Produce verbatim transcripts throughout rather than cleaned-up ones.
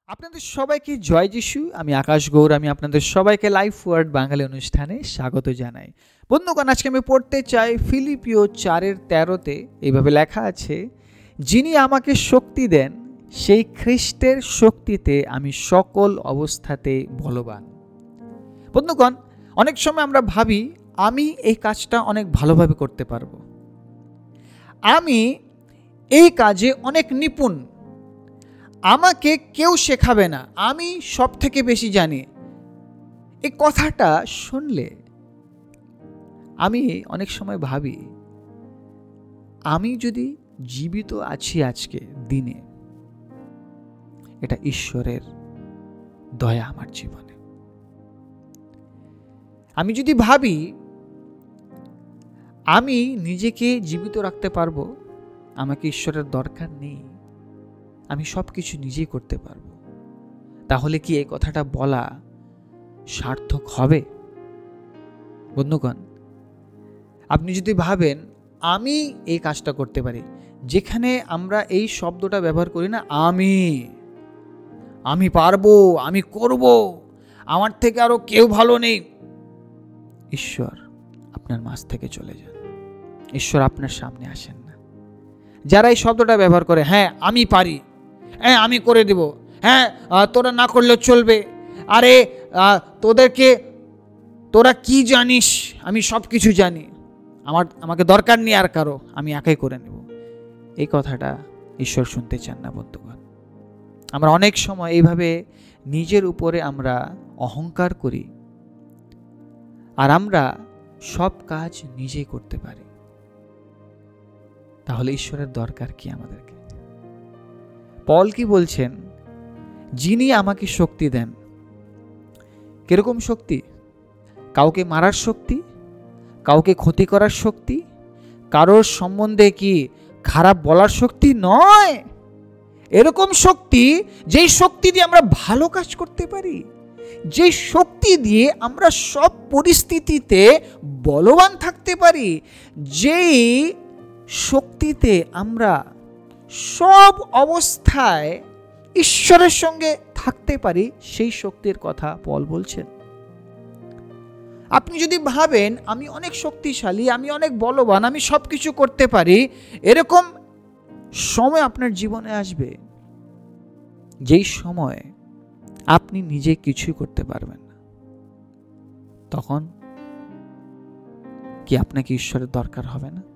আপনাদের সবাইকে জয় যিশু। আমি আকাশ গৌর। আমি আপনাদের সবাইকে লাইফ ওয়ার্ড বাঙালি অনুষ্ঠানে স্বাগত জানাই। বন্ধুগণ, আজকে আমি পড়তে চাই ফিলিপিও চারের তেরোতে এইভাবে লেখা আছে, যিনি আমাকে শক্তি দেন সেই খ্রিস্টের শক্তিতে আমি সকল অবস্থাতে বলবান। বন্ধুগণ, অনেক সময় আমরা ভাবি আমি এই কাজটা অনেক ভালোভাবে করতে পারবো, আমি এই কাজে অনেক নিপুণ, আমাকে কেউ শেখাবে না, আমি সব থেকে বেশি জানি। এই কথাটা শুনলে আমি অনেক সময় ভাবি, আমি যদি জীবিত আছি আজকে দিনে, এটা ঈশ্বরের দয়া আমার জীবনে। আমি যদি ভাবি আমি নিজেকে জীবিত রাখতে পারবো, আমাকে ঈশ্বরের দরকার নেই, আমি সব কিছু নিজেই করতে পারবো, তাহলে কি এই কথাটা বলা সার্থক হবে? বন্ধুগণ, আপনি যদি ভাবেন আমি এই কাজটা করতে পারি, যেখানে আমরা এই শব্দটা ব্যবহার করি না, আমি আমি পারবো, আমি করব, আমার থেকে আরো কেউ ভালো নেই, ঈশ্বর আপনার মাঝ থেকে চলে যান, ঈশ্বর আপনার সামনে আসেন না। যারা এই শব্দটা ব্যবহার করে, হ্যাঁ আমি পারি, হ্যাঁ আমি করে দেব, হ্যাঁ তোরা না করলেও চলবে, আরে তোদেরকে তোরা কি জানিস, আমি সব কিছু জানি, আমার আমাকে দরকার নেই আর কারো, আমি একাই করে নেব, এই কথাটা ঈশ্বর শুনতে চান না। বন্ধুগণ, আমরা অনেক সময় এইভাবে নিজের উপরে আমরা অহংকার করি, আর আমরা সব কাজ নিজেই করতে পারি, তাহলে ঈশ্বরের দরকার কি আমাদেরকে? পল কি বলছেন? যিনি আমাকে শক্তি দেন। কিরকম শক্তি? কাউকে মারার শক্তি, কাউকে ক্ষতি করার শক্তি, কারোর সম্বন্ধে কি খারাপ বলার শক্তি নয়। এরকম শক্তি, যেই শক্তি দিয়ে আমরা ভালো কাজ করতে পারি, যেই শক্তি দিয়ে আমরা সব পরিস্থিতিতে বলবান থাকতে পারি, যেই শক্তিতে আমরা সব অবস্থায় ঈশ্বরের সঙ্গে থাকতে পারি, সেই শক্তির কথা পল বলছেন। আপনি যদি ভাবেন আমি অনেক শক্তিশালী, আমি অনেক বলবান, আমি সব কিছু করতে পারি, এরকম সময় আপনার জীবনে আসবে যেই সময় আপনি নিজে কিছুই করতে পারবেন না। তখন কি আপনাকে ঈশ্বরের দরকার হবে না?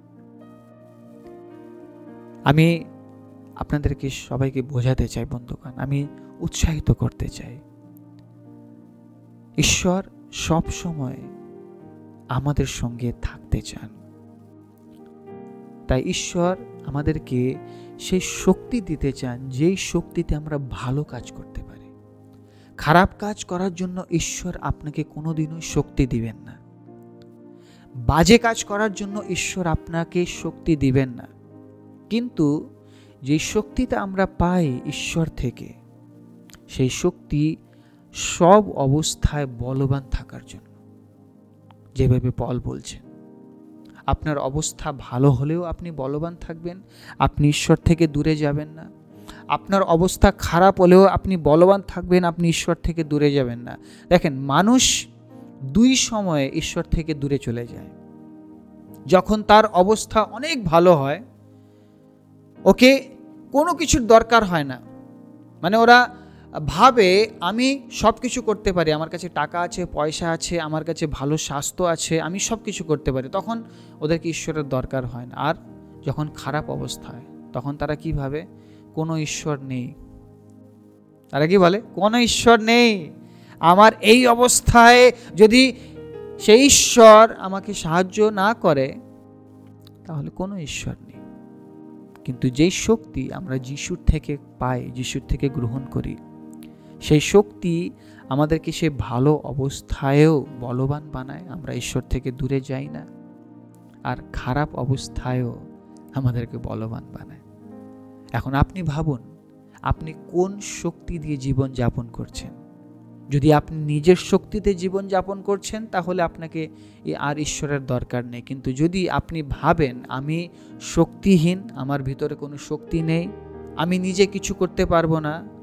আমি আপনাদেরকে সবাইকে বোঝাতে চাই বন্ধুগণ, আমি উৎসাহিত করতে চাই, ঈশ্বর সব সময় আমাদের সঙ্গে থাকতে চান। তাই ঈশ্বর আমাদেরকে সেই শক্তি দিতে চান, যেই শক্তিতে আমরা ভালো কাজ করতে পারি। খারাপ কাজ করার জন্য ঈশ্বর আপনাকে কোনোদিনই শক্তি দিবেন না, বাজে কাজ করার জন্য ঈশ্বর আপনাকে শক্তি দিবেন না। কিন্তু যে শক্তিটা আমরা পাই ঈশ্বর থেকে, সেই শক্তি সব অবস্থায় বলবান থাকার জন্য। যেভাবে পল বলছেন, আপনার অবস্থা ভালো হলেও আপনি বলবান থাকবেন, আপনি ঈশ্বর থেকে দূরে যাবেন না। আপনার অবস্থা খারাপ হলেও আপনি বলবান থাকবেন, আপনি ঈশ্বর থেকে দূরে যাবেন না। দেখেন, মানুষ দুই সময়ে ঈশ্বর থেকে দূরে চলে যায়। যখন তার অবস্থা অনেক ভালো হয়, ওকে কোনো কিছুর দরকার হয় না, মানে ওরা ভাবে আমি সব কিছু করতে পারি, আমার কাছে টাকা আছে, পয়সা আছে, আমার কাছে ভালো স্বাস্থ্য আছে, আমি সব কিছু করতে পারি, তখন ওদেরকে ঈশ্বরের দরকার হয় না। আর যখন খারাপ অবস্থায়, তখন তারা কি ভাবে? কোনো ঈশ্বর নেই। তারা কি বলে? কোনো ঈশ্বর নেই, আমার এই অবস্থায় যদি সেই ঈশ্বর আমাকে সাহায্য না করে, তাহলে কোনো ঈশ্বর নেই। কিন্তু যেই শক্তি আমরা যিশুর থেকে পাই, যিশুর থেকে গ্রহণ করি, সেই শক্তি আমাদেরকে সে ভালো অবস্থায়ও বলবান বানায়, আমরা ঈশ্বর থেকে দূরে যাই না, আর খারাপ অবস্থায়ও আমাদেরকে বলবান বানায়। এখন আপনি ভাবুন, আপনি কোন শক্তি দিয়ে জীবন যাপন করছেন। যদি আপনি নিজের শক্তিতে জীবন যাপন করছেন, তাহলে আপনাকে আর ঈশ্বরের দরকার নেই। কিন্তু যদি আপনি ভাবেন আমি শক্তিহীন, আমার ভিতরে কোনো শক্তি নেই, আমি নিজে কিছু করতে পারবো না,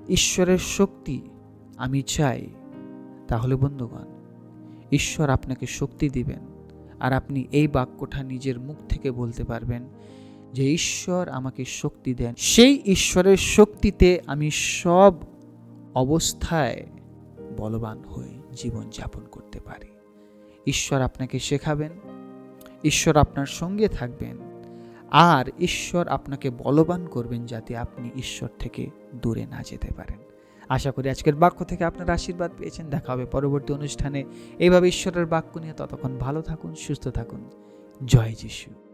ঈশ্বরের শক্তি আমি চাই, তাহলে বন্ধুগণ ঈশ্বর আপনাকে শক্তি দিবেন। আর আপনি এই বাক্যটা নিজের মুখ থেকে বলতে পারবেন যে ঈশ্বর আমাকে শক্তি দেন, সেই ঈশ্বরের শক্তিতে আমি সব অবস্থায় বলবান হয়ে জীবন যাপন করতে পারি। ঈশ্বর আপনাকে শেখাবেন, ঈশ্বর আপনার সঙ্গে থাকবেন, আর ঈশ্বর আপনাকে বলবান করবেন যাতে আপনি ঈশ্বর থেকে দূরে না যেতে পারেন। আশা করি আজকের বাক্য থেকে আপনারা আশীর্বাদ পেয়েছেন। দেখা হবে পরবর্তী অনুষ্ঠানে এইভাবে ঈশ্বরের বাক্য নিয়ে। ততক্ষণ ভালো থাকুন, সুস্থ থাকুন। জয় যিশু।